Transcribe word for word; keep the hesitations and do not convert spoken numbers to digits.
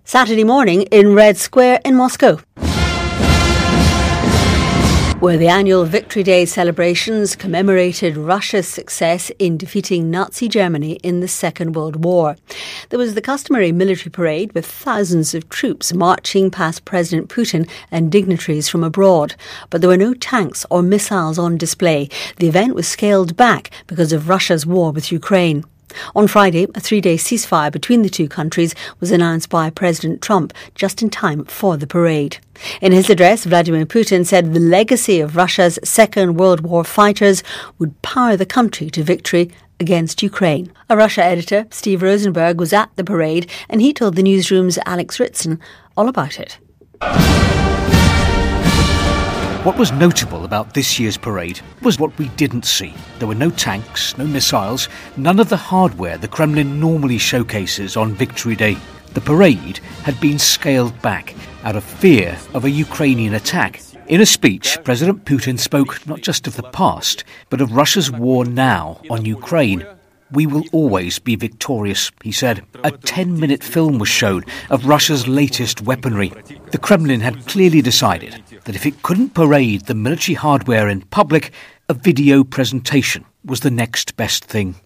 Saturday morning in Red Square in Moscow, where the annual Victory Day celebrations commemorated Russia's success in defeating Nazi Germany in the Second World War. There was the customary military parade with thousands of troops marching past President Putin and dignitaries from abroad. But there were no tanks or missiles on display. The event was scaled back because of Russia's war with Ukraine. On Friday, a three-day ceasefire between the two countries was announced by President Trump just in time for the parade. In his address, Vladimir Putin said the legacy of Russia's Second World War fighters would power the country to victory against Ukraine. A Russia editor, Steve Rosenberg, was at the parade and he told the newsroom's Alex Ritson all about it. What was notable about this year's parade was what we didn't see. There were no tanks, no missiles, none of the hardware the Kremlin normally showcases on Victory Day. The parade had been scaled back out of fear of a Ukrainian attack. In a speech, President Putin spoke not just of the past, but of Russia's war now on Ukraine. "We will always be victorious," he said. A ten-minute film was shown of Russia's latest weaponry. The Kremlin had clearly decided that if it couldn't parade the military hardware in public, a video presentation was the next best thing.